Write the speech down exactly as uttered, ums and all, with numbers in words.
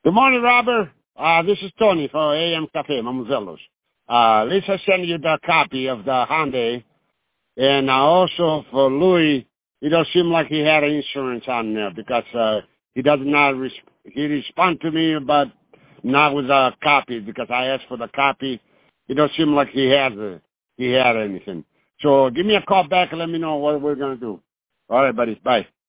Good morning, Robert. Uh, this is Tony for A M Cafe, Mamuzelos. Uh, Lisa sent you the copy of the Hyundai. And uh, also for Louis, it does seem like he had insurance on there because uh, he does not, res- he respond to me, but not with a copy because I asked for the copy. It does seem like he has a, he had anything. So give me a call back and let me know what we're going to do. All right, buddy. Bye.